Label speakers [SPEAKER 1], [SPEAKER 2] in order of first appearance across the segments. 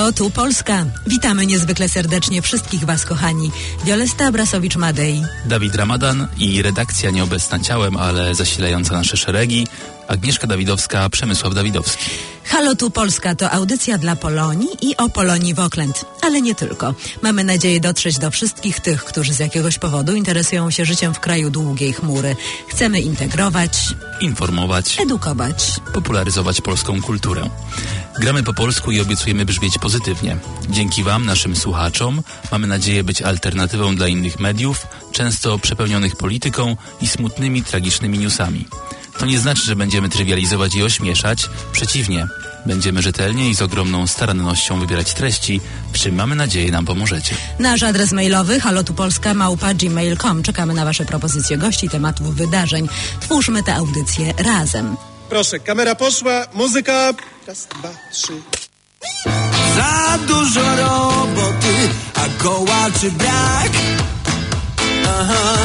[SPEAKER 1] Halo, tu Polska. Witamy niezwykle serdecznie wszystkich Was, kochani. Wiolesta Abrasowicz-Madej,
[SPEAKER 2] Dawid Ramadan i redakcja nieobecna ciałem, ale zasilająca nasze szeregi, Agnieszka Dawidowska, Przemysław Dawidowski.
[SPEAKER 1] Halo, tu Polska to audycja dla Polonii i o Polonii w Oakland. Ale nie tylko. Mamy nadzieję dotrzeć do wszystkich tych, którzy z jakiegoś powodu interesują się życiem w kraju długiej chmury. Chcemy integrować,
[SPEAKER 2] informować,
[SPEAKER 1] edukować,
[SPEAKER 2] popularyzować polską kulturę. Gramy po polsku i obiecujemy brzmieć pozytywnie. Dzięki Wam, naszym słuchaczom, mamy nadzieję być alternatywą dla innych mediów, często przepełnionych polityką i smutnymi, tragicznymi newsami. To nie znaczy, że będziemy trywializować i ośmieszać. Przeciwnie, będziemy rzetelnie i z ogromną starannością wybierać treści, w czym mamy nadzieję nam pomożecie.
[SPEAKER 1] Nasz adres mailowy halotupolska@gmail.com. Czekamy na Wasze propozycje gości, tematów, wydarzeń. Twórzmy tę audycję razem.
[SPEAKER 3] Proszę, kamera poszła, muzyka. Raz, dwa, trzy.
[SPEAKER 4] Za dużo roboty, a kołaczy brak. Aha.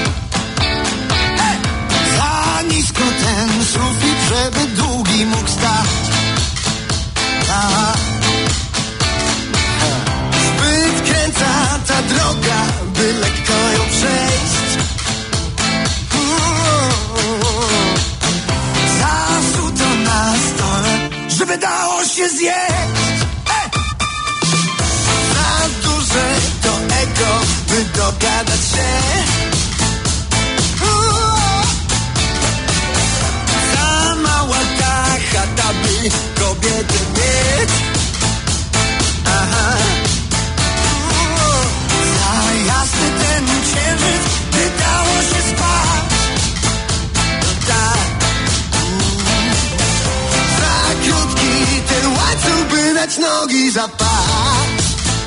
[SPEAKER 4] Za nisko ten sufit, żeby długi mógł stać. Aha. Zbyt kręca ta droga, by lekko ją przejść. Zasuto na stole, żeby dało się zjeść. Za duże to ego, by dogadać się. Za mała ta chata, by kobiety mieć. Aha. Za jasny ten księżyc, by dało się spać. No tak. Za krótki ten łańcuch, by dać nogi zapaść.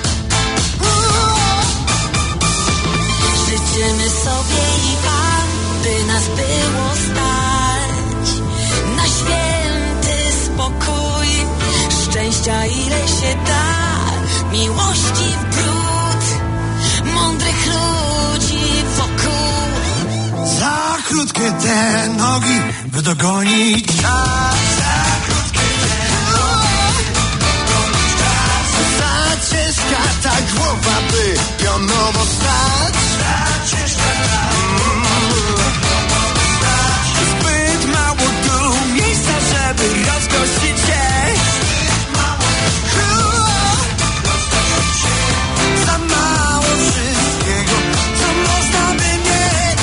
[SPEAKER 5] Życzymy sobie i Wam, by nas było stać na święty spokój, szczęścia ile się da, miłości w bród, mądrych ludzi wokół.
[SPEAKER 4] Za krótkie te nogi, by dogonić czas. Za krótkie te nogi, by dogonić czas. Za ciężka ta głowa, by pionowo stać. Za ciężka ta głowa, pionowo stać. Zbyt mało tu miejsca, żeby rozgościć się. Zbyt mało rozgościć się. Za mało wszystkiego, co można by mieć.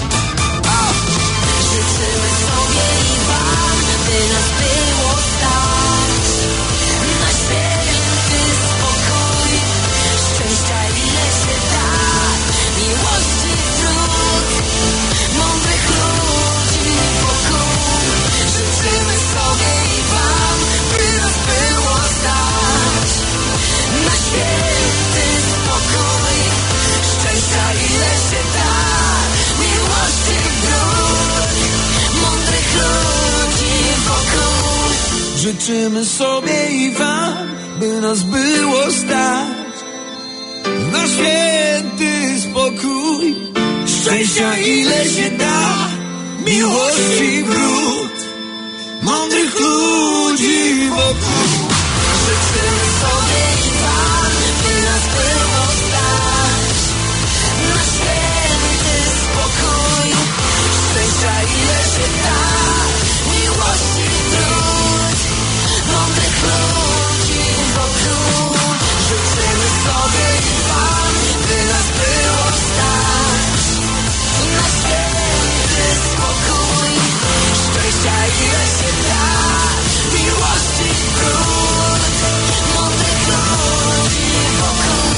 [SPEAKER 5] Życzymy sobie i Wam, by nas było stać na święty spokój, szczęścia ile się da, miłości wrót, mądrych ludzi wokół. Życzymy sobie i Wam, by nas było stać na święty spokój, szczęścia ile się da, miłości wrót, mądrych ludzi wokół.
[SPEAKER 4] Życzymy sobie i Wam, by nas było stać na święty spokój, szczęścia ile się da, miłości wrót, mądrych ludzi wokół.
[SPEAKER 5] Życzymy sobie i Wam, by nas było stać na święty spokój, szczęścia ile się da, miłości wrót, mądrych ludzi wokół. Życzymy sobie i Wam, by nas było stać na święty spokój, szczęścia ile się da, miłości wrót, mądrych ludzi wokół.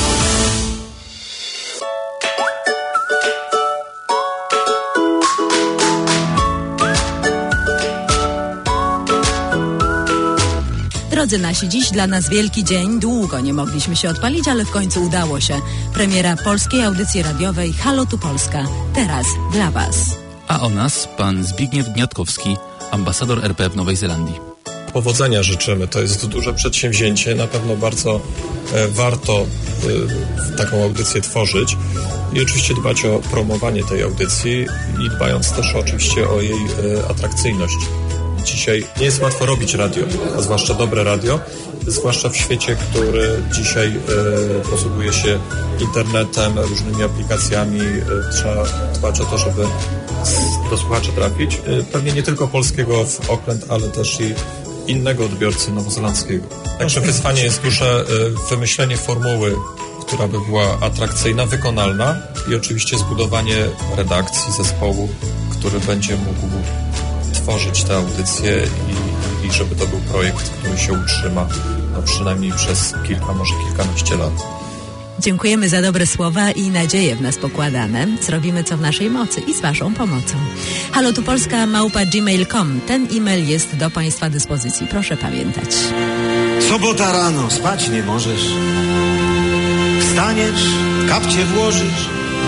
[SPEAKER 1] Drodzy nasi, dziś dla nas wielki dzień. Długo nie mogliśmy się odpalić, ale w końcu udało się. Premiera polskiej audycji radiowej Halo, tu Polska. Teraz dla Was.
[SPEAKER 2] A o nas pan Zbigniew Gniatkowski, ambasador RP w Nowej Zelandii.
[SPEAKER 6] Powodzenia życzymy. To jest duże przedsięwzięcie. Na pewno bardzo warto taką audycję tworzyć i oczywiście dbać o promowanie tej audycji i dbając też oczywiście o jej atrakcyjność. dzisiaj, nie jest łatwo robić radio, a zwłaszcza dobre radio, zwłaszcza w świecie, który dzisiaj posługuje się internetem, różnymi aplikacjami. Trzeba dbać o to, żeby do słuchacza trafić. Pewnie nie tylko polskiego w Auckland, ale też i innego odbiorcy nowozelandzkiego. Także wyzwanie jest duże, wymyślenie formuły, która by była atrakcyjna, wykonalna i oczywiście zbudowanie redakcji, zespołu, który będzie mógł tworzyć te audycje i żeby to był projekt, który się utrzyma przynajmniej przez kilka, może kilkanaście lat.
[SPEAKER 1] Dziękujemy za dobre słowa i nadzieje w nas pokładane. Zrobimy co w naszej mocy i z waszą pomocą. Halo tu Polska @gmail.com. Ten e-mail jest do państwa dyspozycji. Proszę pamiętać.
[SPEAKER 7] Sobota rano, spać nie możesz. Wstaniesz, kapcie włożysz.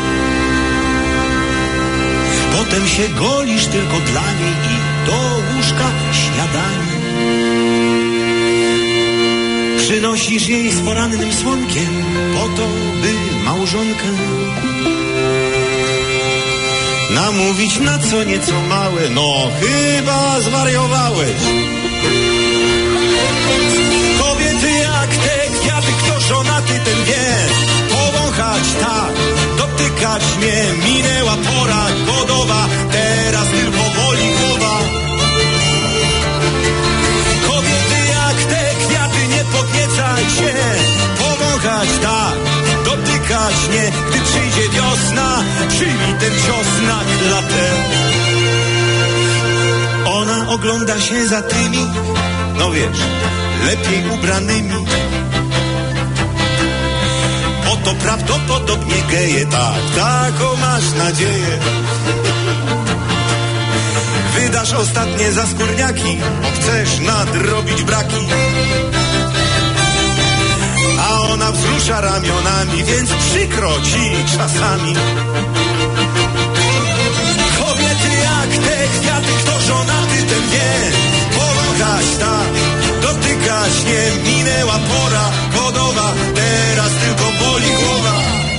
[SPEAKER 7] Potem się golisz tylko dla niej i do łóżka śniadanie. Przynosisz jej z porannym słonkiem po to, by małżonkę namówić na co nieco małe. No chyba zwariowałeś. Kobiety jak te kwiaty, kto żonaty ten wie. Powąchać tak, dotykać mnie. Minęła pora godowa, teraz tylko boli głowa. Kobiety jak te kwiaty, nie podniecaj się. Powąchać tak, dotykać mnie. Gdy przyjdzie wiosna, przyjmij ten cios na klatę. Ona ogląda się za tymi, no wiesz, lepiej ubranymi. Oto prawdopodobnie geje, tak, taką masz nadzieję. Wydasz ostatnie zaskórniaki, bo chcesz nadrobić braki. A ona wzrusza ramionami, więc przykro ci czasami. Kobiety jak te kwiaty, kto żonaty ten wie. Powąchać tak, dotykać nie. Minęła pora godowa, teraz tylko boli głowa.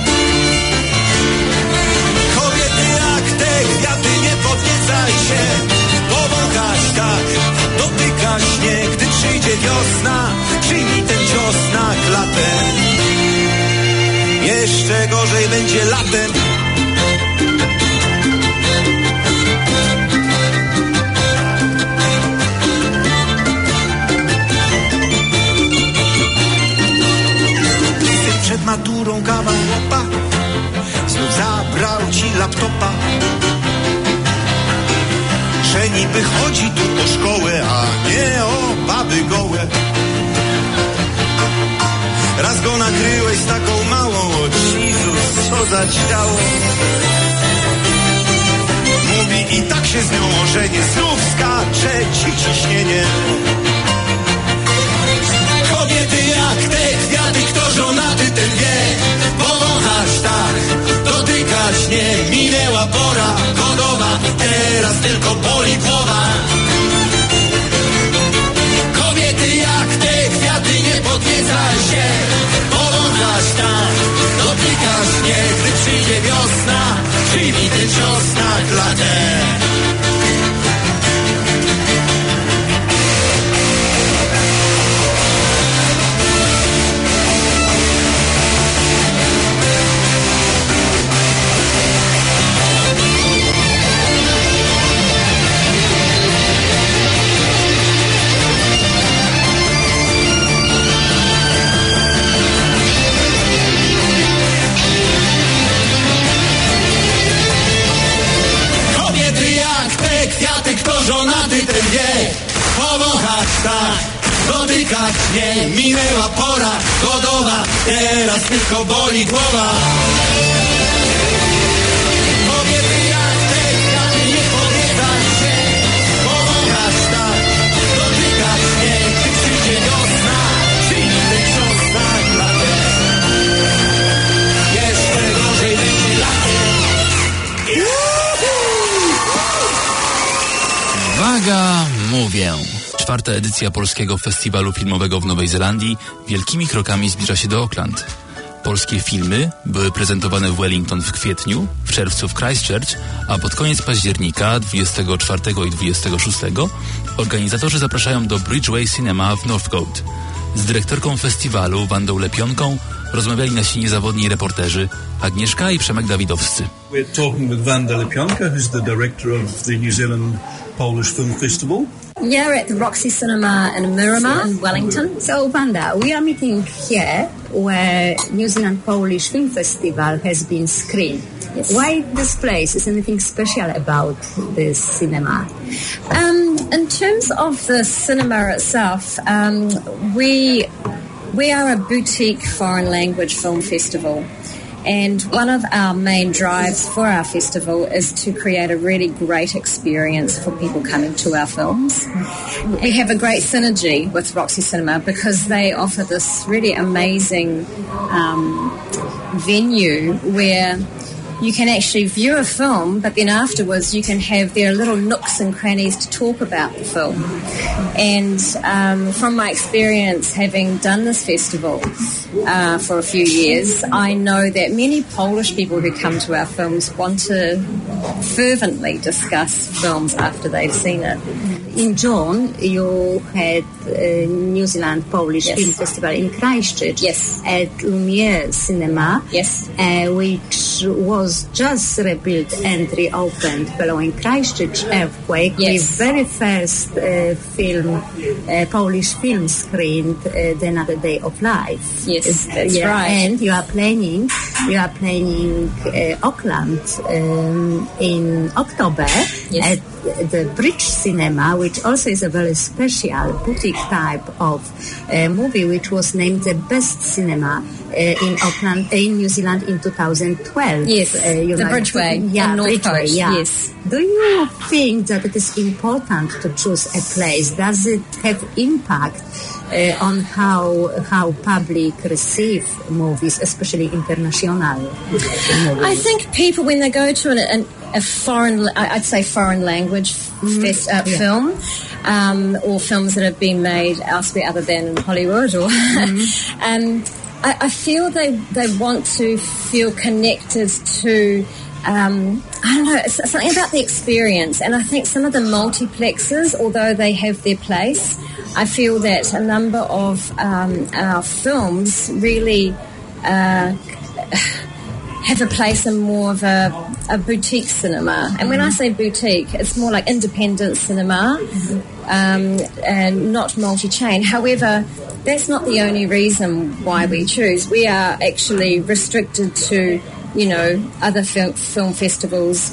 [SPEAKER 7] Kobiety jak te kwiaty, nie podniecaj się. Powąchać tak, dotykać nie. Gdy przyjdzie wiosna, przyjmij ten cios na klatę. Jeszcze gorzej będzie latem. Przed maturą kawał łopa, znów zabrał ci laptopa. Że niby chodzi tu o szkołę, a nie o baby gołe. Raz go nakryłeś z taką małą, o Jezus, co za ciało. Mówi i tak się z nią ożenię, znów skacze ci ciśnienie. Kobiety jak te kwiaty, kto żonaty ten wie. Powąchać tak, dotykać nie. Minęła pora godowa, teraz tylko boli głowa. Kobiety jak te kwiaty, nie podniecaj się. Powąchać tak, dotykać nie. Gdy przyjdzie wiosna, przyjmij ten cios na klatę. Żonaty ten wie, powąchać tak, dotykać nie. Minęła pora godowa, teraz tylko boli głowa. Kobiety jak te kwiaty, nie podniecaj się. Powąchać tak, dotykać nie. Gdy przyjdzie wiosna, przyjmij ten cios na klatę. Jeszcze gorzej będzie latem.
[SPEAKER 2] Uwaga, mówię. 4. edycja Polskiego Festiwalu Filmowego w Nowej Zelandii wielkimi krokami zbliża się do Auckland. Polskie filmy były prezentowane w Wellington w kwietniu, w czerwcu w Christchurch, a pod koniec października 24 i 26 organizatorzy zapraszają do Bridgeway Cinema w Northcote. Z dyrektorką festiwalu, Wandą Lepionką, rozmawiali nasi niezawodni reporterzy Agnieszka i Przemek Dawidowscy.
[SPEAKER 8] We're talking with Wanda Lepionka, who's the director of the New Zealand Polish Film Festival.
[SPEAKER 9] Yeah, we're at the Roxy Cinema in Miramar in Wellington.
[SPEAKER 10] So, Wanda, we are meeting here where New Zealand Polish Film Festival has been screened. Yes. Why this place? Is anything special about this cinema?
[SPEAKER 9] In terms of the cinema itself, we are a boutique foreign language film festival. And one of our main drives for our festival is to create a really great experience for people coming to our films. We have a great synergy with Roxy Cinema because they offer this really amazing venue where you can actually view a film, but then afterwards you can have their little nooks and crannies to talk about the film. And from my experience having done this festival for a few years, I know that many Polish people who come to our films want to fervently discuss films after they've seen it.
[SPEAKER 10] In June, you had New Zealand Polish
[SPEAKER 9] Yes.
[SPEAKER 10] Film Festival in Christchurch
[SPEAKER 9] Yes.
[SPEAKER 10] at Lumiere Cinema,
[SPEAKER 9] Yes.
[SPEAKER 10] which was just rebuilt and reopened following Christchurch earthquake.
[SPEAKER 9] Yes.
[SPEAKER 10] The very first Polish film screened the Another Day of Life.
[SPEAKER 9] Yes, that's right.
[SPEAKER 10] And you are planning Auckland in October
[SPEAKER 9] Yes.
[SPEAKER 10] at the Bridge Cinema, which also is a very special boutique type of movie, which was named the best cinema in Auckland, in New Zealand in 2012.
[SPEAKER 9] Yes, the Bridgeway
[SPEAKER 10] Yeah,
[SPEAKER 9] in North
[SPEAKER 10] Bridgeway,
[SPEAKER 9] Coast,
[SPEAKER 10] yeah.
[SPEAKER 9] yes.
[SPEAKER 10] Do you think that it is important to choose a place? Does it have impact on how public receive movies, especially international movies?
[SPEAKER 9] I think people, when they go to a foreign, I'd say foreign language film, or films that have been made elsewhere other than in Hollywood, or I feel they want to feel connected to. I don't know, it's something about the experience, and I think some of the multiplexes, although they have their place, I feel that a number of our films really have a place in more of a boutique cinema. And when I say boutique, it's more like independent cinema, and not multi-chain. However, that's not the only reason why we choose. We are actually restricted to, other film festivals,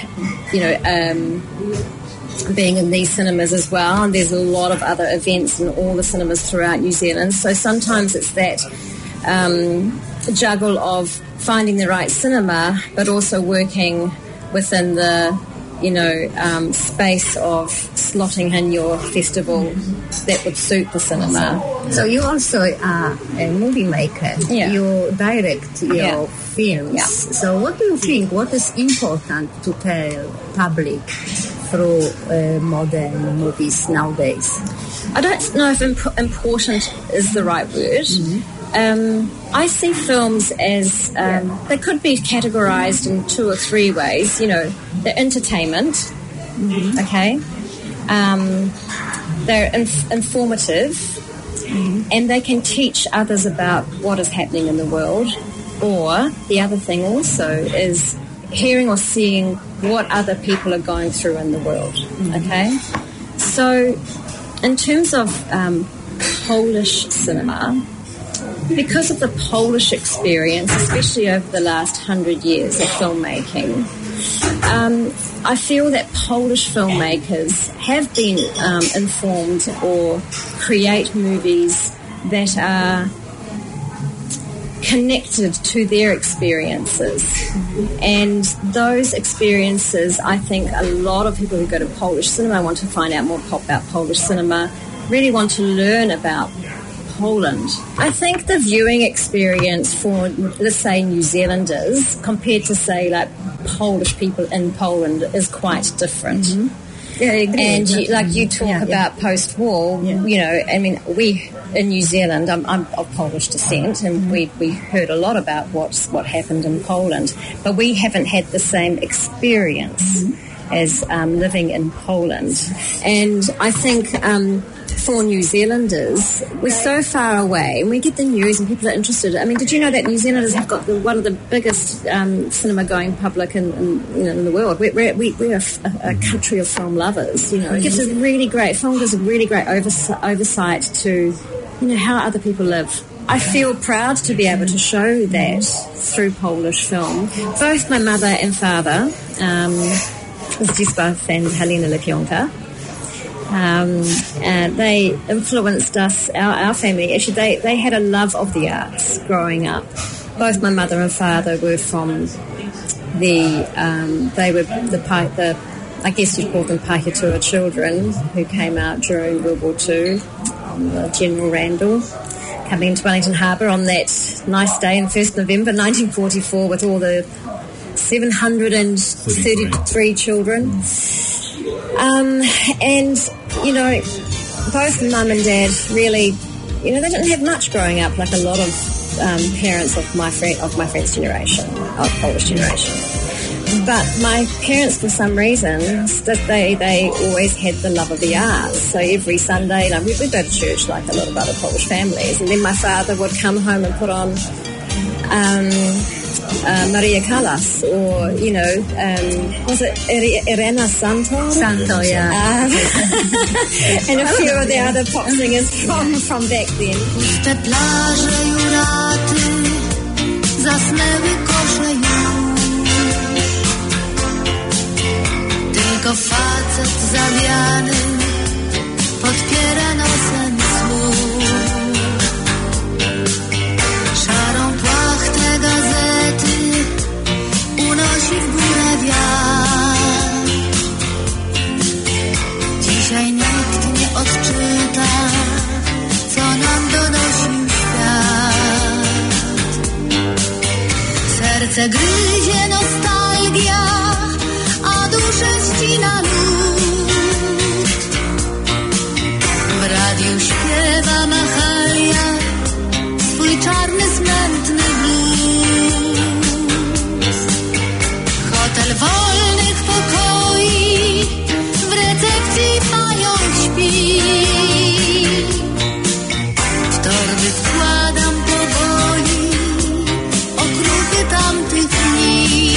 [SPEAKER 9] being in these cinemas as well. And there's a lot of other events in all the cinemas throughout New Zealand. So sometimes it's that juggle of finding the right cinema, but also working within the space of slotting in your festival that would suit the cinema.
[SPEAKER 10] So you also are a movie maker.
[SPEAKER 9] Yeah.
[SPEAKER 10] You direct your films.
[SPEAKER 9] Yeah.
[SPEAKER 10] So what do you think? What is important to tell public through modern movies nowadays?
[SPEAKER 9] I don't know if important is the right word. I see films as they could be categorized in 2 or 3 ways. They're entertainment, okay? They're informative, and they can teach others about what is happening in the world. Or the other thing also is hearing or seeing what other people are going through in the world, okay? So in terms of Polish cinema, because of the Polish experience, especially over the last 100 years of filmmaking, I feel that Polish filmmakers have been informed or create movies that are connected to their experiences. And those experiences, I think a lot of people who go to Polish cinema want to find out more about Polish cinema, really want to learn about Poland. I think the viewing experience for, let's say, New Zealanders compared to, say, like Polish people in Poland is quite different.
[SPEAKER 10] Yeah, I agree.
[SPEAKER 9] And you talk about post-war, you know, I mean, we in New Zealand, I'm of Polish descent, and we heard a lot about what happened in Poland, but we haven't had the same experience as living in Poland. And I think for New Zealanders, we're so far away, and we get the news and people are interested. I mean, did you know that New Zealanders have got one of the biggest cinema-going public in the world? We're a country of film lovers, you know. It gives a really great, film gives a really great oversight to, you know, how other people live. I feel proud to be able to show that through Polish film. Both my mother and father, Zdzisław and Halina Lepionka, they influenced us, our family. Actually, they had a love of the arts growing up. Both my mother and father were from they were the I guess you'd call them Pahitua children who came out during World War II on the General Randall, coming into Wellington Harbour on that nice day in 1st November 1944 with all the 733 children. And, you know, both mum and dad really, you know, they didn't have much growing up like a lot of parents of my friend's generation, of Polish generation. But my parents, for some reason, they always had the love of the arts. So every Sunday, like, we'd go to church like a lot of other Polish families. And then my father would come home and put on Maria Callas, or, you know, was it Irena Santo?
[SPEAKER 10] Santo, yeah.
[SPEAKER 9] And a few of the other pop singers from back then.
[SPEAKER 5] Puste plaże Juraty, zasnęły kosze już. Tylko facet zawiany podpiera nosem słuch. Szarą płachtę gazety unosi w górę wiatr. Dzisiaj nikt nie odczyta, co nam donosił świat. Serce gryzie nostalgia, a duszę ścina lód. W radiu śpiewa Machalia swój czarny, smętny blues. Hotel wolnych pokoi w recepcji panią śpi. W torby wkładam powoli okruchy tamtych dni.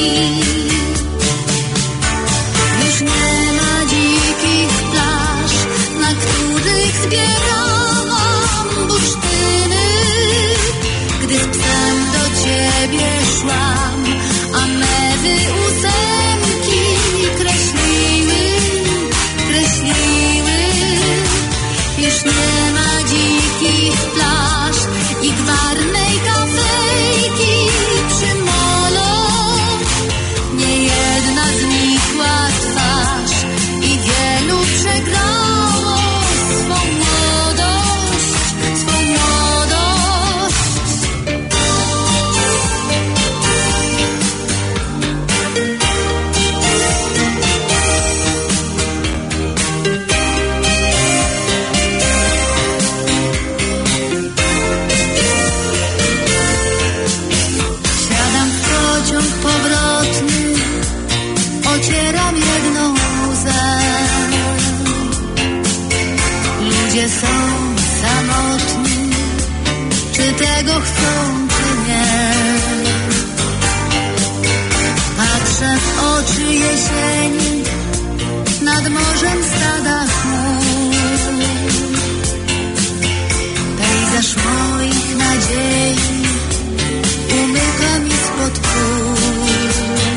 [SPEAKER 5] Już nie ma dzikich plaż, na których zbierałam bursztyny. Gdy z psem do ciebie szłam, a mewy ósemki kreśliły. Już nie ma dzikich plaż i gwarnej kafejki przy molo. Niejedna znikła twarz i wielu przegrało swą młodość. Siadam w pociąg powrotny, ocieram jedną łzę. Ludzie są samotni, czy tego chcą, czy nie. Patrzę w oczy jesieni, nad morzem stada chmur. Pejzaż moich nadziei umyka mi spod kół.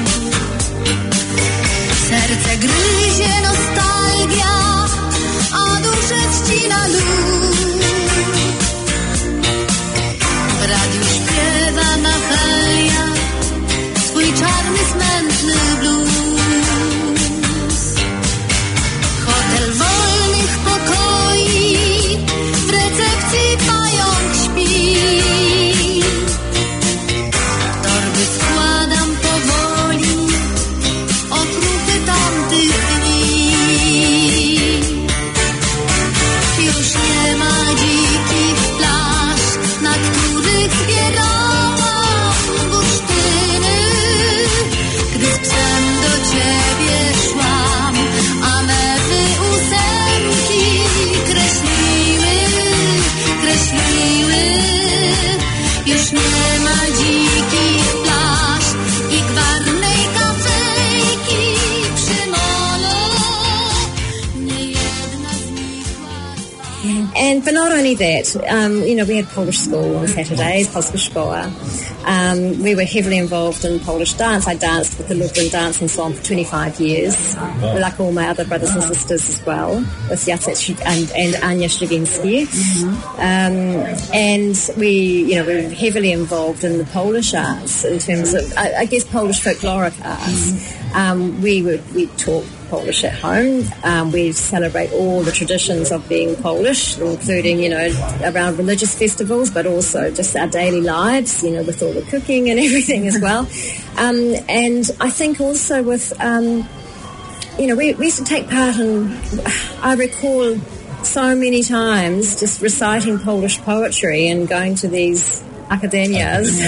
[SPEAKER 5] Serce gryzie nostalgia, a duszę ścina lód. W radiu śpiewa Machalia swój czarny, smętny blues. Hotel wolny niemal dzikich plaż i gwarnej kafejki przy molo. Niejedna z nich łatwa.
[SPEAKER 9] But not only that, we had Polish school on Saturdays, Polska Szkoła. We were heavily involved in Polish dance. I danced with the Lublin Dance Ensemble for 25 years, like all my other brothers and sisters as well, with Jacek and Ania Ślewiński. And we were heavily involved in the Polish arts in terms of, I guess, Polish folkloric arts. We taught Polish at home. We celebrate all the traditions of being Polish, including, around religious festivals, but also just our daily lives, with all the cooking and everything as well. And I think also with, we used to take part in, I recall so many times just reciting Polish poetry and going to these academias,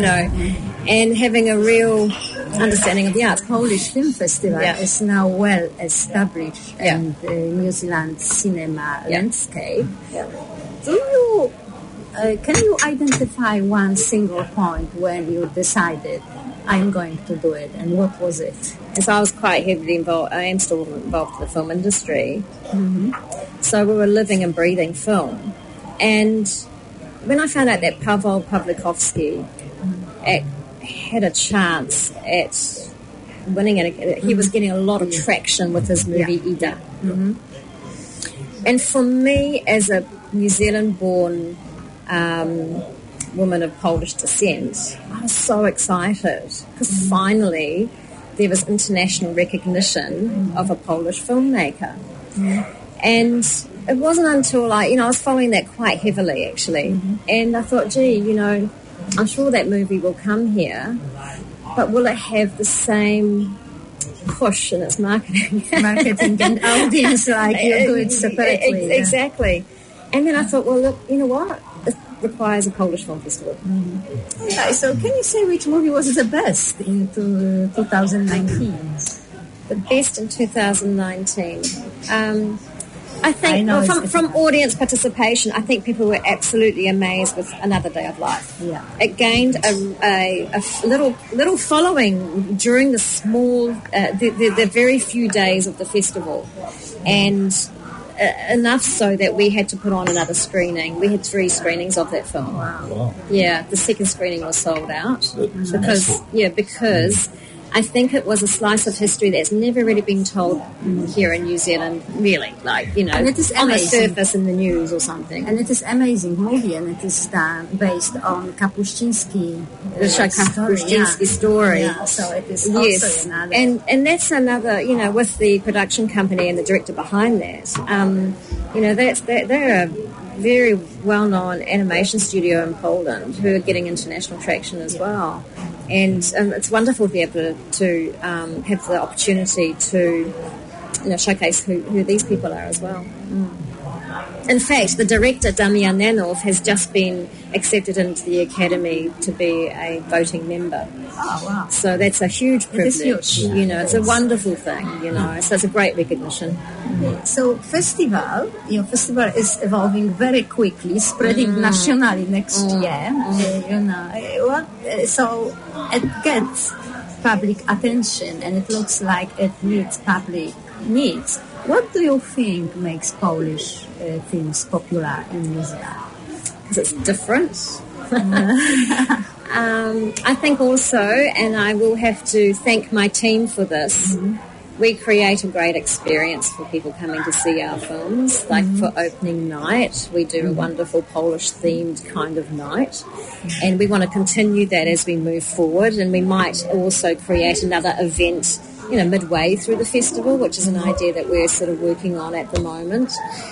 [SPEAKER 9] and having a real understanding of the arts.
[SPEAKER 10] Polish Film Festival is now well established in the New Zealand cinema landscape. Do you can you identify one single point when you decided I'm going to do it, and what was it?
[SPEAKER 9] And so I was quite heavily involved. I am still involved in the film industry. So we were living and breathing film. And when I found out that Paweł Pawlikowski had a chance at winning it, he was getting a lot of traction with his movie Ida. And for me, as a New Zealand-born woman of Polish descent, I was so excited because finally there was international recognition of a Polish filmmaker. And it wasn't until I was following that quite heavily actually, and I thought, gee, I'm sure that movie will come here, but will it have the same push in its marketing
[SPEAKER 10] And audience like you do it separately?
[SPEAKER 9] Exactly. And then I thought, well, look, you know what? It requires a Polish film festival.
[SPEAKER 10] So can you say which movie was the best in 2019?
[SPEAKER 9] The best in 2019. I think from audience participation, I think people were absolutely amazed with Another Day of Life. It gained a little following during the small, the very few days of the festival, and enough so that we had to put on another screening. We had 3 screenings of that film.
[SPEAKER 10] Wow.
[SPEAKER 9] Yeah, the second screening was sold out because I think it was a slice of history that's never really been told here in New Zealand, really,
[SPEAKER 10] and it is
[SPEAKER 9] on the surface in the news or something.
[SPEAKER 10] And it is amazing movie, and it is based on Kapuściński.
[SPEAKER 9] The Kapuściński story.
[SPEAKER 10] So it is also another.
[SPEAKER 9] And that's another, with the production company and the director behind that, they're a very well-known animation studio in Poland who are getting international traction as well. And it's wonderful to be able to have the opportunity to showcase who these people are as well. In fact, the director, Damian Nanov, has just been accepted into the Academy to be a voting member.
[SPEAKER 10] Oh, wow.
[SPEAKER 9] So that's a huge privilege.
[SPEAKER 10] It is huge.
[SPEAKER 9] It's a wonderful thing, so it's a great recognition.
[SPEAKER 10] So festival is evolving very quickly, spreading nationally next year. So it gets public attention, and it looks like it meets public needs. What do you think makes Polish films popular in New Zealand?
[SPEAKER 9] Because it's different. I think also, and I will have to thank my team for this, we create a great experience for people coming to see our films. Like for opening night, we do a wonderful Polish-themed kind of night. And we want to continue that as we move forward. And we might also create another event midway through the festival, which is an idea that we're sort of working on at the moment.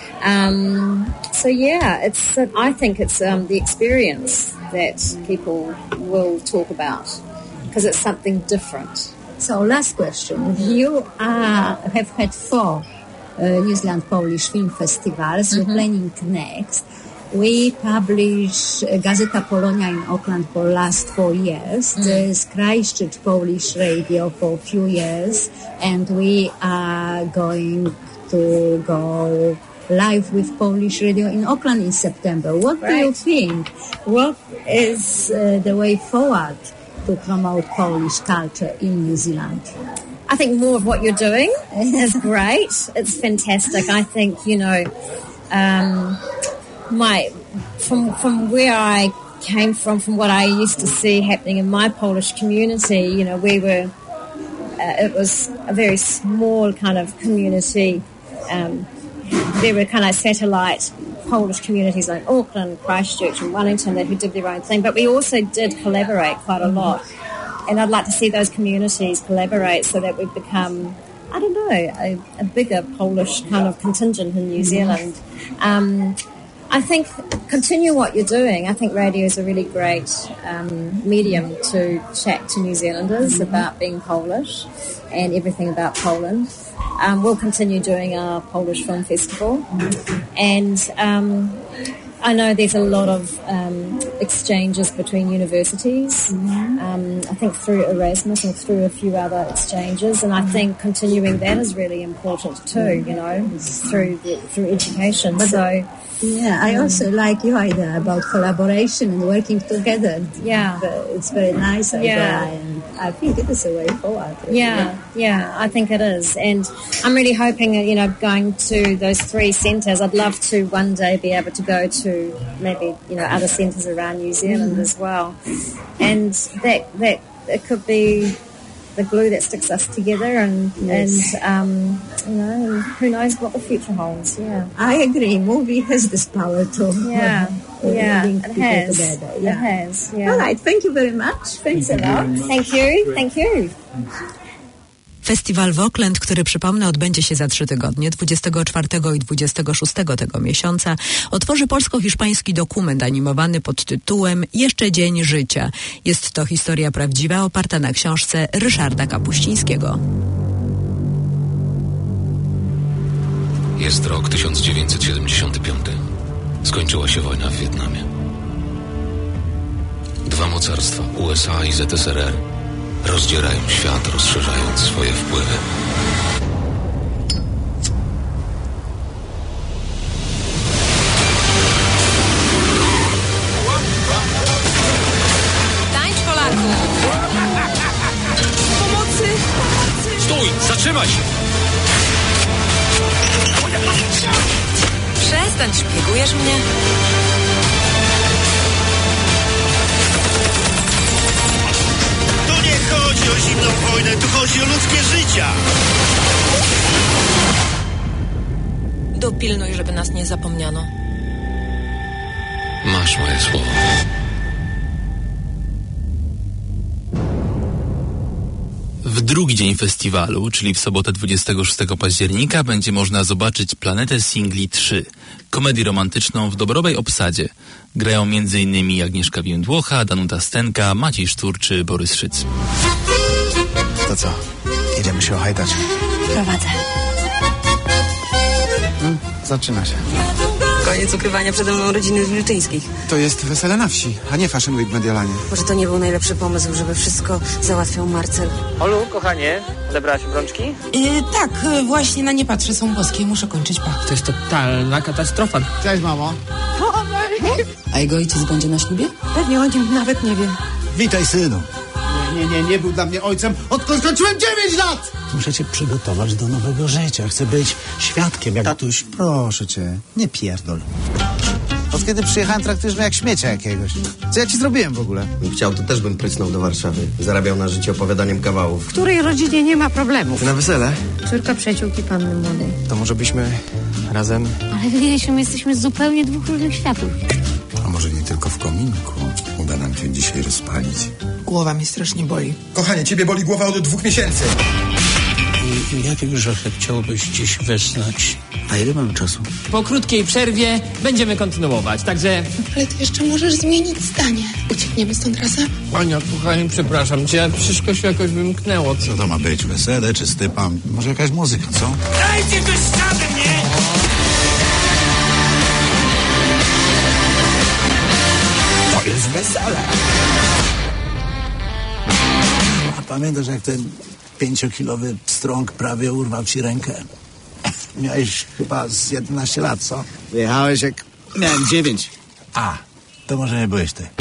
[SPEAKER 9] I think it's the experience that people will talk about because it's something different.
[SPEAKER 10] So last question. You have had 4 New Zealand Polish Film Festivals. You're planning next. We publish Gazeta Polonia in Auckland for last 4 years. There's Christchurch Polish Radio for a few years. And we are going to go live with Polish radio in Auckland in September. What do you think? What is the way forward to promote Polish culture in New Zealand?
[SPEAKER 9] I think more of what you're doing is great. It's fantastic. I think, from where I came from what I used to see happening in my Polish community, it was a very small kind of community. There were kind of satellite Polish communities like Auckland, Christchurch and Wellington who did their own thing, but we also did collaborate quite a lot. And I'd like to see those communities collaborate so that we become, a bigger Polish kind of contingent in New Zealand. I think continue what you're doing. I think radio is a really great medium to chat to New Zealanders about being Polish and everything about Poland. We'll continue doing our Polish Film Festival. And I know there's a lot of exchanges between universities, I think through Erasmus and through a few other exchanges, and I think continuing that is really important too, through education.
[SPEAKER 10] I also like your idea about collaboration and working together.
[SPEAKER 9] Yeah.
[SPEAKER 10] It's very nice idea, and I think it is a way forward.
[SPEAKER 9] Yeah, I think it is. And I'm really hoping, going to those 3 centres, I'd love to one day be able to go to maybe, other centres around New Zealand as well. And that it could be the glue that sticks us together, and who knows what the future holds. Yeah,
[SPEAKER 10] I agree. Movie has this power to link people together.
[SPEAKER 9] It has. Yeah.
[SPEAKER 10] All right. Thank you very much. Thanks a lot.
[SPEAKER 9] Thank you.
[SPEAKER 1] Festiwal w Auckland, który przypomnę odbędzie się za 3 tygodnie, 24 i 26 tego miesiąca, otworzy polsko-hiszpański dokument animowany pod tytułem Jeszcze dzień życia. Jest to historia prawdziwa oparta na książce Ryszarda Kapuścińskiego.
[SPEAKER 11] Jest rok 1975. Skończyła się wojna w Wietnamie. 2 mocarstwa, USA i ZSRR, rozdzierają świat, rozszerzając swoje wpływy.
[SPEAKER 5] Tańcz, Polaku! Pomocy!
[SPEAKER 11] Stój! Zatrzymaj się!
[SPEAKER 5] Przestań, szpiegujesz mnie?
[SPEAKER 7] Tu nie chodzi o zimną wojnę, tu chodzi o ludzkie życia.
[SPEAKER 5] Dopilnuj, żeby nas nie zapomniano.
[SPEAKER 11] Masz moje słowo.
[SPEAKER 2] W drugi dzień festiwalu, czyli w sobotę 26 października, będzie można zobaczyć Planetę Singli 3, komedię romantyczną w dobrowej obsadzie. Grają m.in. Agnieszka Więdłocha, Danuta Stenka, Maciej Sztur czy Borys Szyc.
[SPEAKER 12] To co? Idziemy się ohajtać.
[SPEAKER 5] Prowadzę.
[SPEAKER 12] Zaczyna się.
[SPEAKER 13] Koniec ukrywania przede mną rodziny Wilczyńskich.
[SPEAKER 12] To jest wesele na wsi, a nie Fashion Week w Mediolanie.
[SPEAKER 13] Może to nie był najlepszy pomysł, żeby wszystko załatwiał Marcel.
[SPEAKER 14] Olu, kochanie, odebrałaś obrączki?
[SPEAKER 13] Tak, właśnie na nie patrzę, są boskie, muszę kończyć
[SPEAKER 14] To jest totalna katastrofa.
[SPEAKER 12] Cześć, mamo.
[SPEAKER 13] A jego ojciec będzie na ślubie? Pewnie, o nim nawet nie wiem.
[SPEAKER 12] Witaj, synu.
[SPEAKER 3] Nie był dla mnie ojcem, odkąd skończyłem 9 lat!
[SPEAKER 12] Muszę cię przygotować do nowego życia. Chcę być świadkiem, jak... Tatuś, proszę cię, nie pierdol. Od kiedy przyjechałem, traktujesz mnie jak śmiecia jakiegoś. Co ja ci zrobiłem w ogóle?
[SPEAKER 15] Chciał, to też bym prycnął do Warszawy. Zarabiał na życie opowiadaniem kawałów.
[SPEAKER 13] W której rodzinie nie ma problemów?
[SPEAKER 15] Na wesele?
[SPEAKER 13] Córka przyjaciółki panny młodej.
[SPEAKER 15] To może byśmy razem...
[SPEAKER 13] Ale wiecie, my jesteśmy z zupełnie 2 różnych światów.
[SPEAKER 12] A może nie tylko w kominku? Uda nam się dzisiaj rozpalić.
[SPEAKER 13] Głowa mi strasznie boli.
[SPEAKER 3] Kochanie, ciebie boli głowa od 2 miesięcy.
[SPEAKER 8] Jakiego grzechy chciałbyś dziś wysnąć?
[SPEAKER 12] A ile mamy czasu?
[SPEAKER 14] Po krótkiej przerwie będziemy kontynuować, także...
[SPEAKER 16] Ale ty jeszcze możesz zmienić zdanie. Uciekniemy stąd razem?
[SPEAKER 14] Ania, kochanie, przepraszam cię, wszystko się jakoś wymknęło.
[SPEAKER 12] Co to ma być? Wesele czy stypa? Może jakaś muzyka, co?
[SPEAKER 7] Dajcie do ściany mnie!
[SPEAKER 12] To jest wesele! A pamiętasz, jak ten 5-kilowy pstrąg prawie urwał ci rękę? miałeś chyba z 11 lat, co?
[SPEAKER 15] Wyjechałeś jak miałem 9.
[SPEAKER 12] A, to może nie byłeś ty.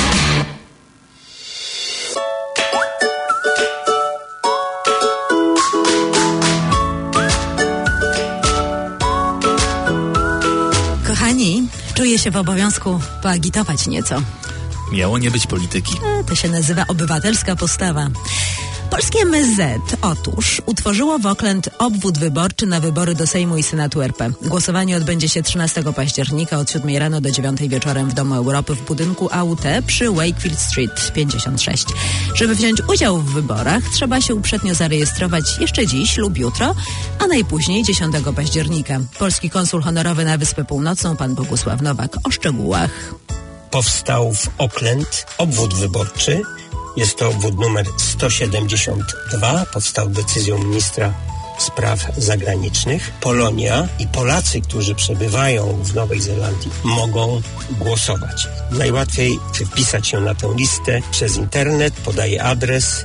[SPEAKER 1] Kochani, czuję się w obowiązku poagitować nieco.
[SPEAKER 2] Miało nie być polityki.
[SPEAKER 1] To się nazywa obywatelska postawa. Polskie MSZ otóż utworzyło w Auckland obwód wyborczy na wybory do Sejmu i Senatu RP. Głosowanie odbędzie się 13 października od 7 rano do 9 wieczorem w Domu Europy w budynku AUT przy Wakefield Street 56. Żeby wziąć udział w wyborach, trzeba się uprzednio zarejestrować jeszcze dziś lub jutro, a najpóźniej 10 października. Polski konsul honorowy na Wyspę Północną, pan Bogusław Nowak, o szczegółach.
[SPEAKER 17] Powstał w Auckland obwód wyborczy. Jest to obwód numer 172. Powstał decyzją ministra spraw zagranicznych. Polonia i Polacy, którzy przebywają w Nowej Zelandii, mogą głosować. Najłatwiej wpisać się na tę listę przez internet. Podaję adres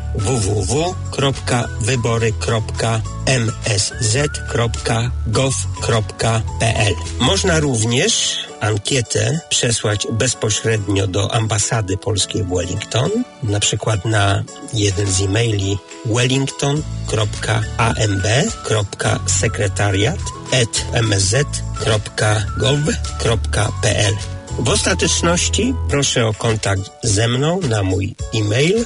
[SPEAKER 17] www.wybory.msz.gov.pl. Można również ankietę przesłać bezpośrednio do ambasady polskiej w Wellington, na przykład na jeden z e-maili wellington.amb.sekretariat@msz.gov.pl. W ostateczności proszę o kontakt ze mną na mój e-mail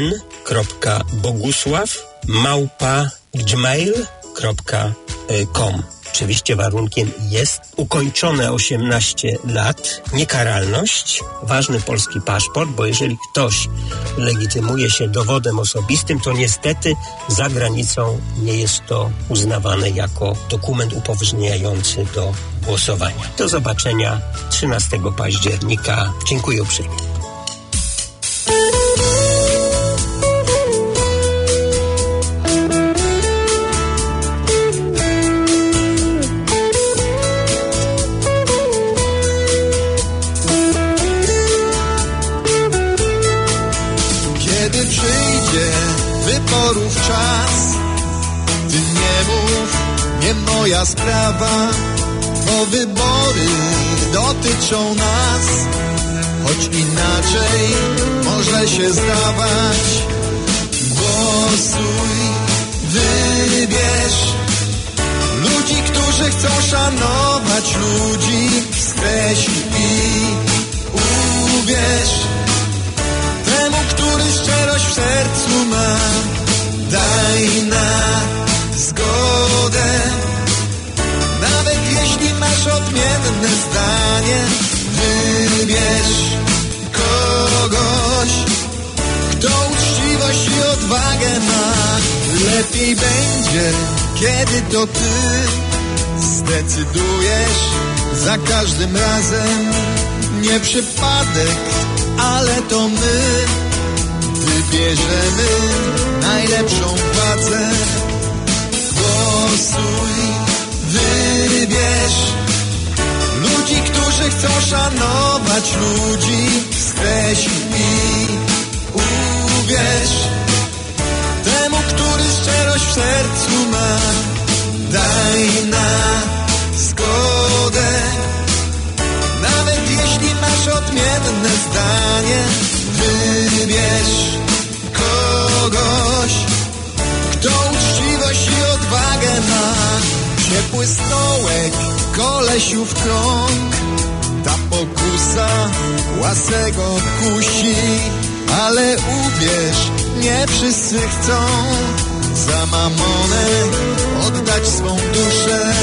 [SPEAKER 17] n.bogusław@gmail.com. Oczywiście warunkiem jest ukończone 18 lat, niekaralność, ważny polski paszport, bo jeżeli ktoś legitymuje się dowodem osobistym, to niestety za granicą nie jest to uznawane jako dokument upoważniający do głosowania. Do zobaczenia 13 października. Dziękuję uprzejmie.
[SPEAKER 4] Wyborów czas, ty nie mów, nie moja sprawa, bo wybory dotyczą nas, choć inaczej może się zdawać. Głosuj, wybierz ludzi, którzy chcą szanować ludzi, skreśl i uwierz temu, który szczerość w sercu ma. Daj na zgodę, nawet jeśli masz odmienne zdanie. Wybierz kogoś, kto uczciwość i odwagę ma. Lepiej będzie, kiedy to ty zdecydujesz za każdym razem. Nie przypadek, ale to my wybierzemy najlepszą władzę. Głosuj, wybierz ludzi, którzy chcą szanować ludzi, skreśl i uwierz temu, który szczerość w sercu ma. Daj na zgodę, nawet jeśli masz odmienne zdanie. Wybierz kogoś, kto uczciwość i odwagę ma. Ciepły stołek, kolesiów krąg, ta pokusa łasego kusi, ale uwierz, nie wszyscy chcą za mamonę oddać swą duszę.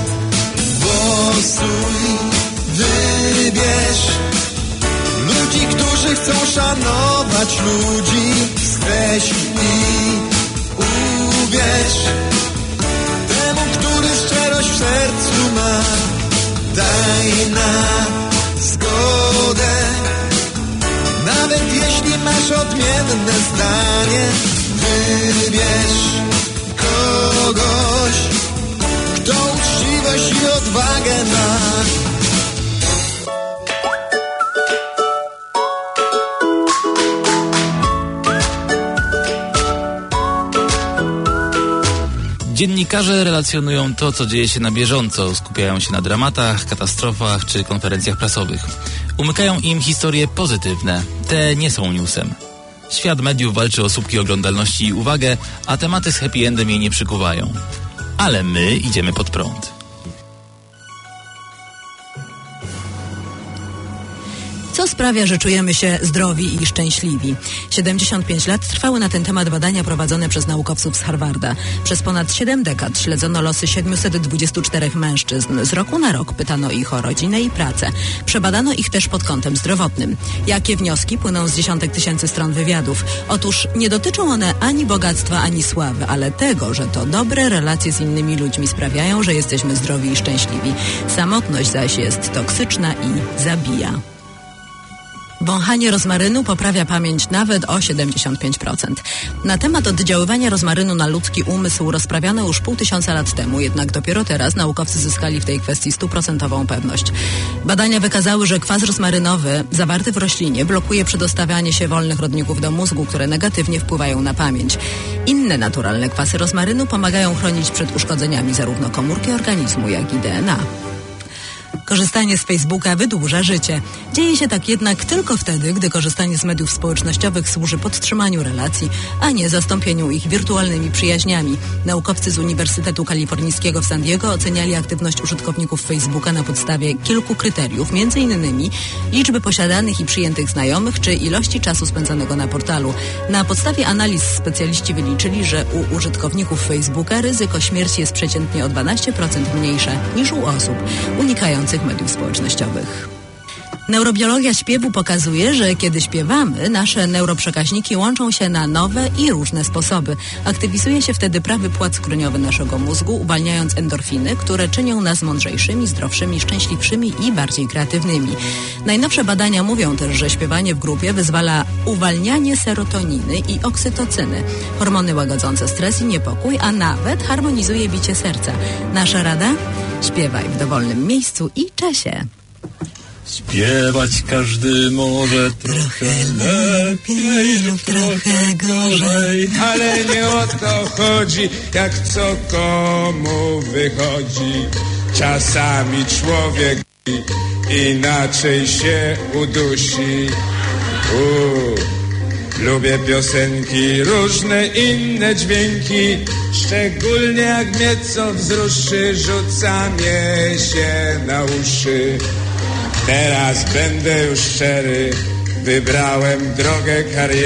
[SPEAKER 4] Głosuj, wybierz ludzi, którzy chcą szanować ludzi, skreśl i uwierz temu, który szczerość w sercu ma. Daj na zgodę, nawet jeśli masz odmienne zdanie. Wybierz kogoś, kto uczciwość i odwagę ma.
[SPEAKER 2] Dziennikarze relacjonują to, co dzieje się na bieżąco, skupiają się na dramatach, katastrofach czy konferencjach prasowych. Umykają im historie pozytywne, te nie są newsem. Świat mediów walczy o słupki oglądalności i uwagę, a tematy z happy endem jej nie przykuwają. Ale my idziemy pod prąd.
[SPEAKER 1] Co sprawia, że czujemy się zdrowi i szczęśliwi? 75 lat trwały na ten temat badania prowadzone przez naukowców z Harvarda. Przez ponad 7 dekad śledzono losy 724 mężczyzn. Z roku na rok pytano ich o rodzinę i pracę. Przebadano ich też pod kątem zdrowotnym. Jakie wnioski płyną z dziesiątek tysięcy stron wywiadów? Otóż nie dotyczą one ani bogactwa, ani sławy, ale tego, że to dobre relacje z innymi ludźmi sprawiają, że jesteśmy zdrowi i szczęśliwi. Samotność zaś jest toksyczna i zabija. Wąchanie rozmarynu poprawia pamięć nawet o 75%. Na temat oddziaływania rozmarynu na ludzki umysł rozprawiano już 500 lat temu, jednak dopiero teraz naukowcy zyskali w tej kwestii 100% pewność. Badania wykazały, że kwas rozmarynowy zawarty w roślinie blokuje przedostawianie się wolnych rodników do mózgu, które negatywnie wpływają na pamięć. Inne naturalne kwasy rozmarynu pomagają chronić przed uszkodzeniami zarówno komórki organizmu, jak i DNA. Korzystanie z Facebooka wydłuża życie. Dzieje się tak jednak tylko wtedy, gdy korzystanie z mediów społecznościowych służy podtrzymaniu relacji, a nie zastąpieniu ich wirtualnymi przyjaźniami. Naukowcy z Uniwersytetu Kalifornijskiego w San Diego oceniali aktywność użytkowników Facebooka na podstawie kilku kryteriów, m.in. liczby posiadanych i przyjętych znajomych czy ilości czasu spędzonego na portalu. Na podstawie analiz specjaliści wyliczyli, że u użytkowników Facebooka ryzyko śmierci jest przeciętnie o 12% mniejsze niż u osób unikających mediów społecznościowych. Neurobiologia śpiewu pokazuje, że kiedy śpiewamy, nasze neuroprzekaźniki łączą się na nowe i różne sposoby. Aktywizuje się wtedy prawy płat skroniowy naszego mózgu, uwalniając endorfiny, które czynią nas mądrzejszymi, zdrowszymi, szczęśliwszymi i bardziej kreatywnymi. Najnowsze badania mówią też, że śpiewanie w grupie wyzwala uwalnianie serotoniny i oksytocyny, hormony łagodzące stres i niepokój, a nawet harmonizuje bicie serca. Nasza rada? Śpiewaj w dowolnym miejscu i czasie.
[SPEAKER 6] Śpiewać każdy może trochę lepiej lub trochę gorzej,
[SPEAKER 7] ale nie o to chodzi, jak co komu wychodzi. Czasami człowiek inaczej się udusi. Lubię piosenki, różne inne dźwięki, szczególnie jak mnie co wzruszy, rzuca mnie się na uszy. Teraz będę już szczery, wybrałem drogę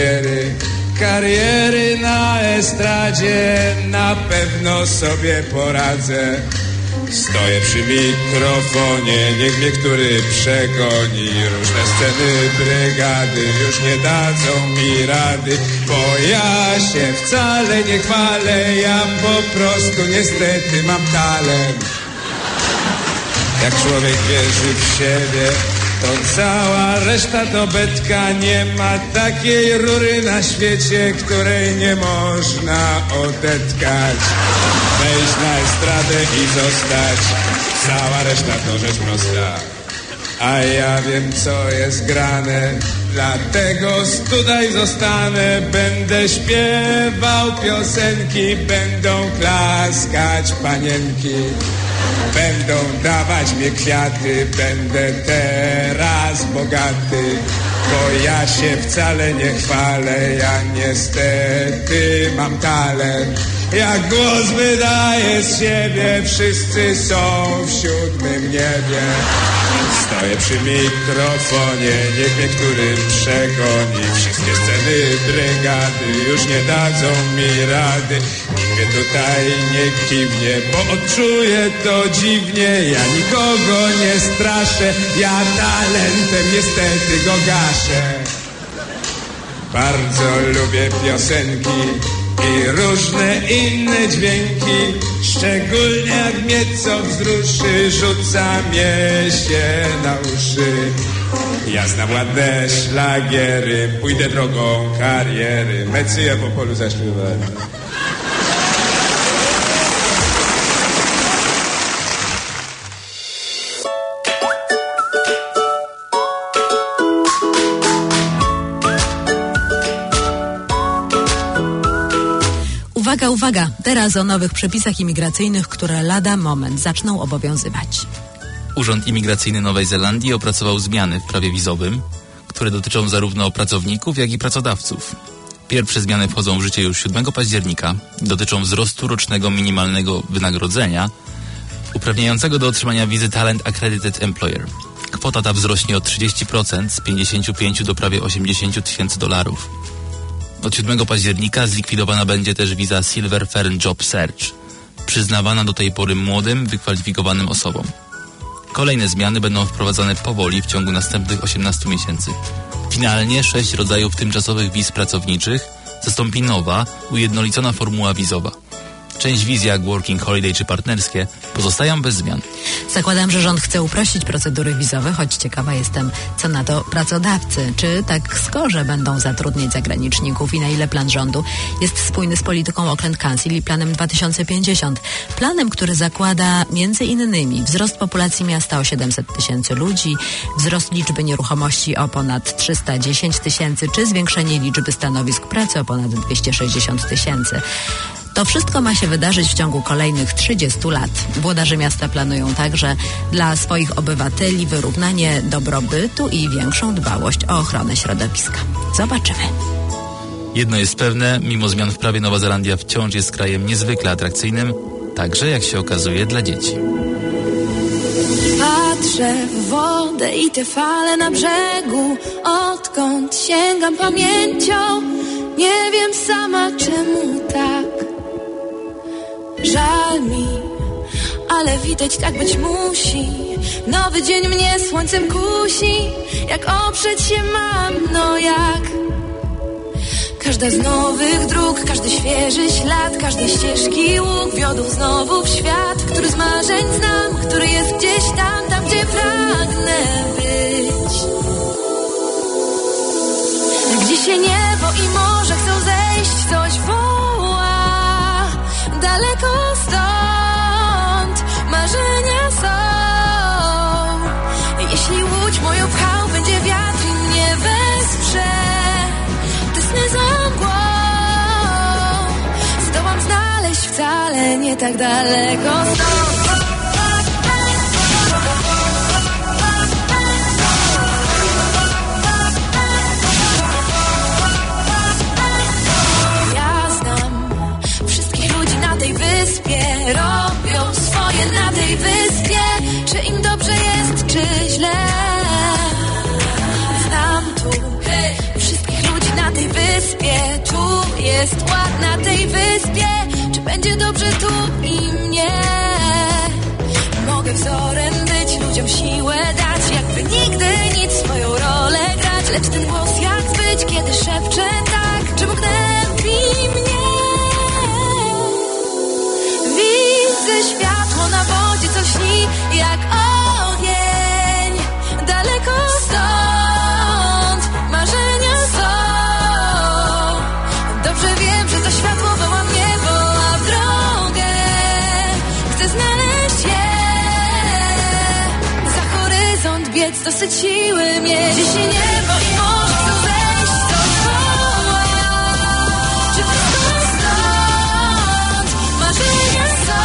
[SPEAKER 7] kariery na estradzie, na pewno sobie poradzę. Stoję przy mikrofonie, niech mnie który przegoni. Różne sceny brygady już nie dadzą mi rady, bo ja się wcale nie chwalę, ja po prostu niestety mam talent. Jak człowiek wierzy w siebie, to cała reszta to betka. Nie ma takiej rury na świecie, której nie można odetkać. Wejść na estradę i zostać, cała reszta to rzecz prosta. A ja wiem, co jest grane, dlatego tutaj zostanę. Będę śpiewał piosenki, będą klaskać panienki, będą dawać mi kwiaty, będę teraz bogaty. Bo ja się wcale nie chwalę, ja niestety mam talent. Jak głos wydaję z siebie, wszyscy są w 7. niebie. Stoję przy mikrofonie, niech mnie który przegoni. Wszystkie sceny brygady już nie dadzą mi rady. Nikt mnie tutaj nie kiwnie, bo odczuję to dziwnie. Ja nikogo nie straszę, ja talentem niestety go gaszę. Bardzo lubię piosenki i różne inne dźwięki, szczególnie jak mnie co wzruszy, rzuca mnie się na uszy. Ja znam ładne szlagiery, pójdę drogą kariery, Mecyja po polu zaśpiewałem.
[SPEAKER 1] Uwaga, uwaga! Teraz o nowych przepisach imigracyjnych, które lada moment zaczną obowiązywać.
[SPEAKER 2] Urząd Imigracyjny Nowej Zelandii opracował zmiany w prawie wizowym, które dotyczą zarówno pracowników, jak i pracodawców. Pierwsze zmiany wchodzą w życie już 7 października. Dotyczą wzrostu rocznego minimalnego wynagrodzenia uprawniającego do otrzymania wizy Talent Accredited Employer. Kwota ta wzrośnie o 30% z 55 do prawie $80,000. Od 7 października zlikwidowana będzie też wiza Silver Fern Job Search, przyznawana do tej pory młodym, wykwalifikowanym osobom. Kolejne zmiany będą wprowadzane powoli w ciągu następnych 18 miesięcy. Finalnie 6 rodzajów tymczasowych wiz pracowniczych zastąpi nowa, ujednolicona formuła wizowa. Część wiz jak Working Holiday czy partnerskie pozostają bez zmian.
[SPEAKER 1] Zakładam, że rząd chce uprościć procedury wizowe, choć ciekawa jestem, co na to pracodawcy. Czy tak skorze będą zatrudniać zagraniczników i na ile plan rządu jest spójny z polityką Auckland Council i planem 2050. Planem, który zakłada między innymi wzrost populacji miasta o 700 000 ludzi, wzrost liczby nieruchomości o ponad 310 000, czy zwiększenie liczby stanowisk pracy o ponad 260 000. To wszystko ma się wydarzyć w ciągu kolejnych 30 lat. Włodarze miasta planują także dla swoich obywateli wyrównanie dobrobytu i większą dbałość o ochronę środowiska. Zobaczymy.
[SPEAKER 2] Jedno jest pewne, mimo zmian w prawie Nowa Zelandia wciąż jest krajem niezwykle atrakcyjnym, także jak się okazuje dla dzieci.
[SPEAKER 18] Patrzę w wodę i te fale na brzegu, odkąd sięgam pamięcią, nie wiem sama czemu tak. Żal mi, ale widać tak być musi. Nowy dzień mnie słońcem kusi. Jak oprzeć się mam, no jak? Każda z nowych dróg, każdy świeży ślad, każdej ścieżki łuk wiodł znowu w świat, który z marzeń znam, który jest gdzieś tam, tam gdzie pragnę być. Gdzie się niebo i morze chcą zejść, coś woła. Daleko stąd marzenia są. Jeśli łódź moją pchał będzie wiatr i mnie wesprze, te sny za mgłą zdołam znaleźć wcale nie tak daleko stąd. Robią swoje na tej wyspie. Czy im dobrze jest, czy źle? Znam tu wszystkich ludzi na tej wyspie. Tu jest ład na tej wyspie. Czy będzie dobrze tu i mnie? Mogę wzorem być, ludziom siłę dać, jakby nigdy nic, swoją rolę grać. Lecz ten głos jak być, kiedy szepcze tak, czemu gnębi mnie? Widzę światło na wodzie, co śni jak ogień. Daleko stąd marzenia są. Dobrze wiem, że to światło woła mnie, woła w drogę. Chcę znaleźć je. Za horyzont biec, dosyć siły mieć. Jeśli niebo i morze chcą zejść, to woła. Czy wszystko stąd marzenia są?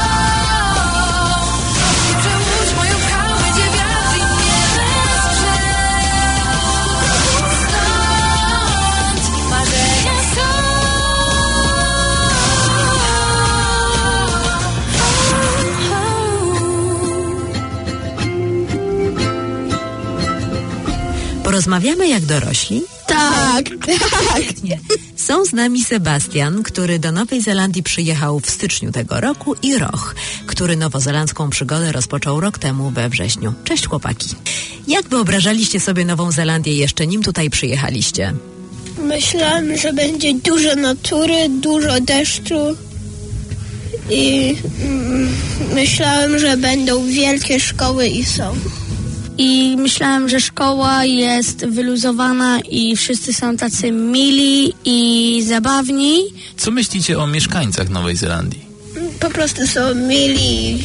[SPEAKER 1] Porozmawiamy jak dorośli?
[SPEAKER 18] Tak.
[SPEAKER 1] Są z nami Sebastian, który do Nowej Zelandii przyjechał w styczniu tego roku, i Roch, który nowozelandzką przygodę rozpoczął rok temu we wrześniu. Cześć chłopaki. Jak wyobrażaliście sobie Nową Zelandię jeszcze nim tutaj przyjechaliście?
[SPEAKER 19] Myślałem, że będzie dużo natury, dużo deszczu i myślałem, że będą wielkie szkoły i są.
[SPEAKER 20] I myślałem, że szkoła jest wyluzowana i wszyscy są tacy mili i zabawni.
[SPEAKER 2] Co myślicie o mieszkańcach Nowej Zelandii?
[SPEAKER 19] Po prostu są mili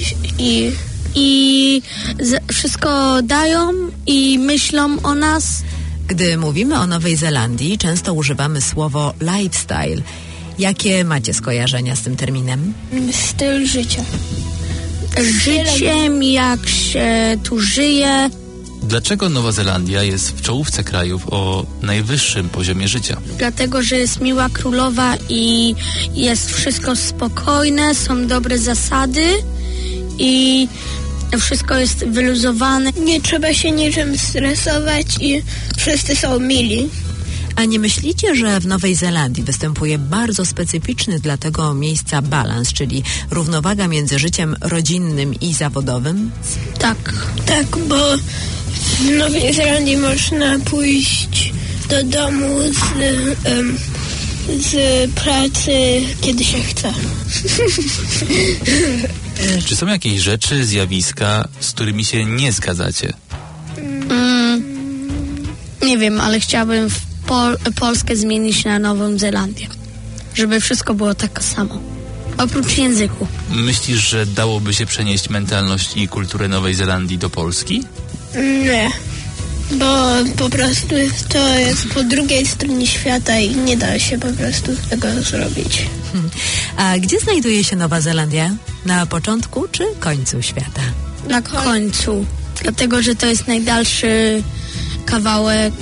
[SPEAKER 20] i wszystko dają i myślą o nas.
[SPEAKER 1] Gdy mówimy o Nowej Zelandii, często używamy słowo lifestyle. Jakie macie skojarzenia z tym terminem?
[SPEAKER 19] Styl życia.
[SPEAKER 20] Życiem, jak się tu żyje.
[SPEAKER 2] Dlaczego Nowa Zelandia jest w czołówce krajów o najwyższym poziomie życia?
[SPEAKER 20] Dlatego, że jest miła królowa i jest wszystko spokojne, są dobre zasady i wszystko jest wyluzowane.
[SPEAKER 19] Nie trzeba się niczym stresować i wszyscy są mili.
[SPEAKER 1] A nie myślicie, że w Nowej Zelandii występuje bardzo specyficzny dla tego miejsca balans, czyli równowaga między życiem rodzinnym i zawodowym?
[SPEAKER 20] Tak.
[SPEAKER 19] Tak, bo w Nowej Zelandii można pójść do domu z pracy, kiedy się chce.
[SPEAKER 2] Czy są jakieś rzeczy, zjawiska, z którymi się nie zgadzacie?
[SPEAKER 20] Nie wiem, ale chciałbym Polskę zmienić na Nową Zelandię. Żeby wszystko było tak samo. Oprócz języku.
[SPEAKER 2] Myślisz, że dałoby się przenieść mentalność i kulturę Nowej Zelandii do Polski?
[SPEAKER 19] Nie, bo po prostu to jest po drugiej stronie świata i nie da się po prostu tego zrobić.
[SPEAKER 1] A gdzie znajduje się Nowa Zelandia? Na początku czy końcu świata?
[SPEAKER 20] Na końcu. Dlatego, że to jest najdalszy kawałek,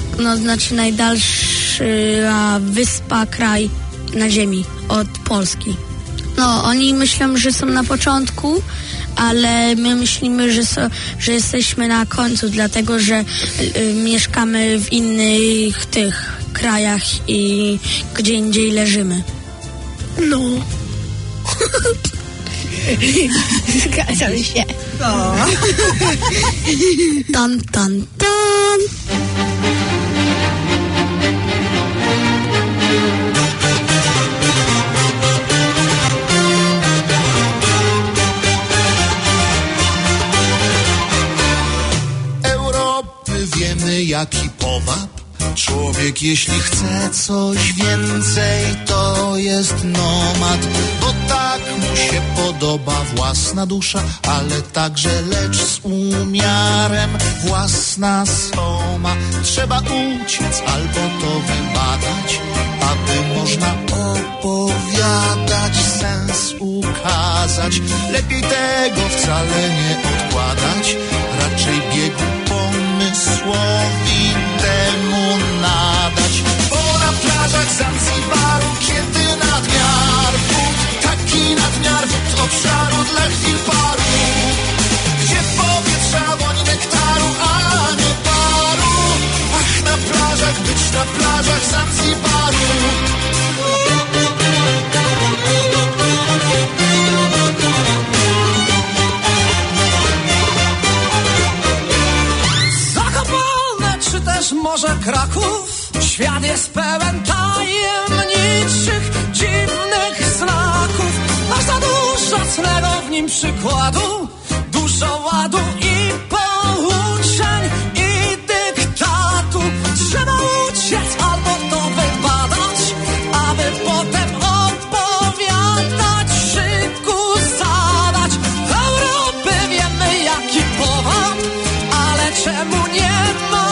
[SPEAKER 20] najdalsza wyspa, kraj na ziemi od Polski. Oni myślą, że są na początku, ale my myślimy, że jesteśmy na końcu, dlatego, że mieszkamy w innych tych krajach i gdzie indziej leżymy.
[SPEAKER 19] No. Zgadzam się.
[SPEAKER 20] No. Tan, tan, tan.
[SPEAKER 4] Europy wiemy jaki powab. Człowiek jeśli chce coś więcej, to jest nomad, bo tak mu się podoba własna dusza, ale także lecz z umiarem własna soma. Trzeba uciec albo to wybadać, aby można opowiadać, sens ukazać. Lepiej tego wcale nie odkładać, raczej biegu pomysłowi temu nadać. Bo na plażach Zanzibaru, kiedy nadmiar wód, taki nadmiar wód obszaru dla chwil paru, gdzie powietrza woń nektaru, a nie paru. Ach, na plażach być, na plażach Zanzibaru.
[SPEAKER 21] Może Kraków, świat jest pełen tajemniczych, dziwnych znaków. Aż za dużo cnego w nim przykładu, dużo ładu i pouczeń i dyktatu. Trzeba uciec albo to wybadać, aby potem opowiadać, szybko zadać. W Europy wiemy jaki powab, ale czemu nie ma?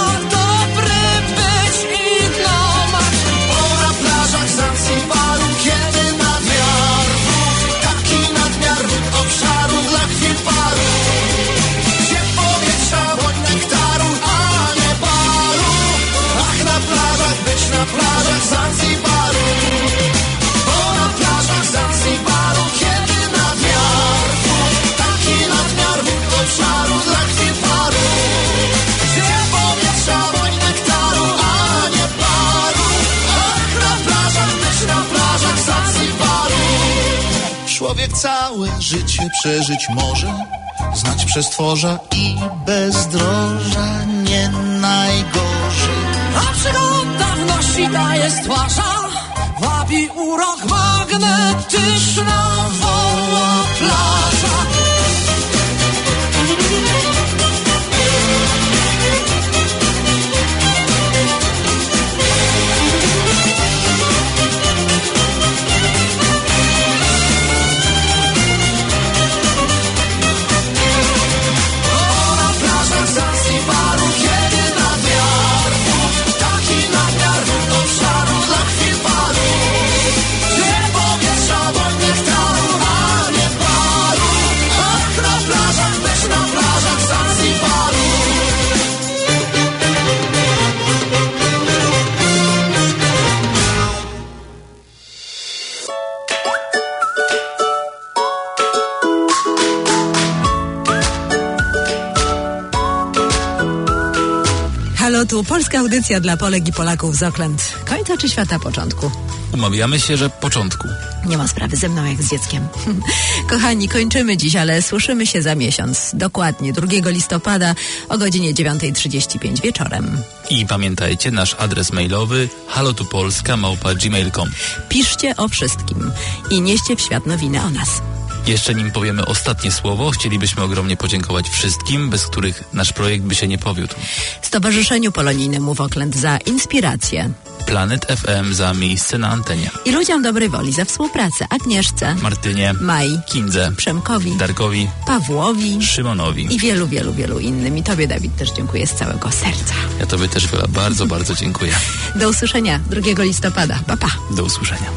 [SPEAKER 4] Człowiek całe życie przeżyć może, znać przestworza i bezdroża nie najgorzej.
[SPEAKER 21] A przygoda wnosi, daje stwarza, wabi urok magnetyczna woła plaża.
[SPEAKER 4] Taki nadmiar obszaru dla chwil paru, gdzie
[SPEAKER 1] Halo tu, polska audycja dla Polek i Polaków z Oakland. Końca czy świata początku?
[SPEAKER 2] Umawiamy się, że początku.
[SPEAKER 1] Nie ma sprawy, ze mną jak z dzieckiem. Kochani, kończymy dziś, ale słyszymy się za miesiąc. Dokładnie 2 listopada o godzinie 9:35 wieczorem.
[SPEAKER 2] I pamiętajcie, nasz adres mailowy halotupolska@gmail.com.
[SPEAKER 1] Piszcie o wszystkim i nieście w świat nowiny o nas.
[SPEAKER 2] Jeszcze nim powiemy ostatnie słowo, chcielibyśmy ogromnie podziękować wszystkim, bez których nasz projekt by się nie powiódł.
[SPEAKER 1] Stowarzyszeniu Polonijnemu w Oakland za inspirację.
[SPEAKER 2] Planet FM za miejsce na antenie.
[SPEAKER 1] I ludziom dobrej woli za współpracę. Agnieszce,
[SPEAKER 2] Martynie,
[SPEAKER 1] Mai,
[SPEAKER 2] Kindze,
[SPEAKER 1] Przemkowi,
[SPEAKER 2] Darkowi,
[SPEAKER 1] Pawłowi,
[SPEAKER 2] Szymonowi
[SPEAKER 1] i wielu innym. I Tobie, Dawid, też dziękuję z całego serca.
[SPEAKER 2] Ja Tobie też, Wiola, bardzo, bardzo dziękuję.
[SPEAKER 1] Do usłyszenia 2 listopada. Pa, pa.
[SPEAKER 2] Do usłyszenia.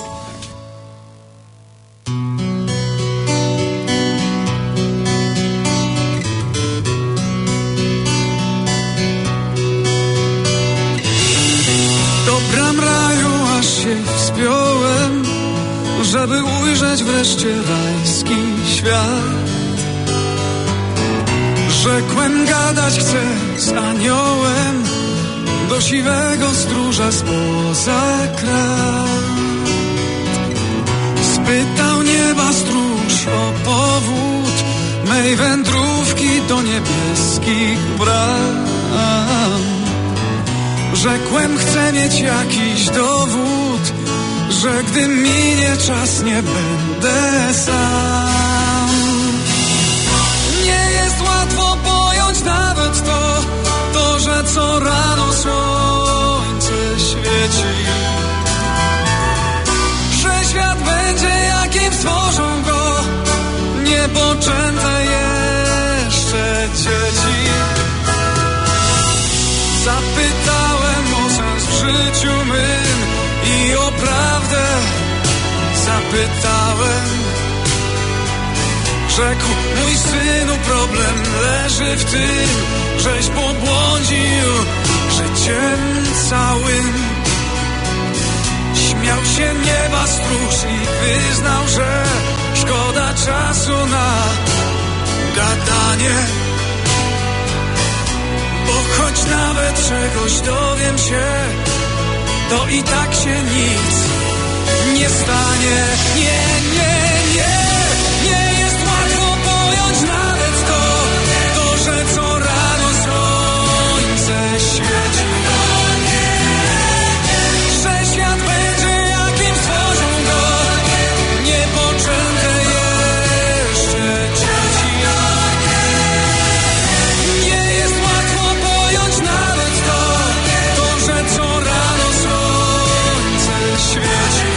[SPEAKER 7] Wspiąłem, żeby ujrzeć wreszcie rajski świat. Rzekłem, gadać chcę z aniołem, do siwego stróża spoza krat. Spytał nieba stróż o powód mej wędrówki do niebieskich bram. Rzekłem, chcę mieć jakiś dowód, że gdy minie czas, nie będę sam. Nie jest łatwo pojąć nawet to, że co rano słońce świeci, że świat będzie jakim stworzą go niepoczęte jeszcze dzieci. Zapytałem o sens w życiu mym i o prawdę zapytałem. Rzekł, mój synu, problem leży w tym, żeś pobłądził życiem całym. Śmiał się nieba stróż i wyznał, że szkoda czasu na gadanie. Bo choć nawet czegoś dowiem się, to i tak się nic nie stanie. Nie jest łatwo pojąć nawet to, że co rano słońce świeci, że świat będzie jakim stworzą go niepoczęte jeszcze dzieci. Nie jest łatwo pojąć nawet to, że co rano słońce świeci,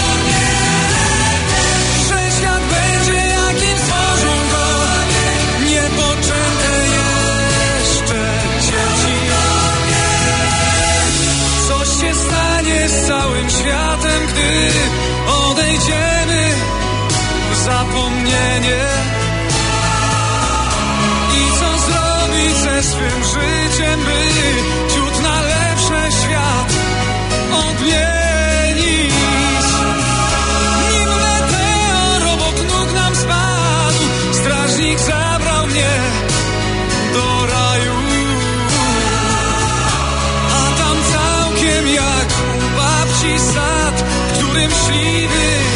[SPEAKER 7] że świat będzie jakim stworzą go niepoczęte jeszcze dzieci. Co się stanie z całym światem, gdy odejdziemy w zapomnienie? I co zrobić ze swym życiem, by ciut na lepsze świat odmienić? Nim meteor obok nóg nam spadł, strażnik zabrał mnie do raju. A tam całkiem jak u babci sad, w którym śliwy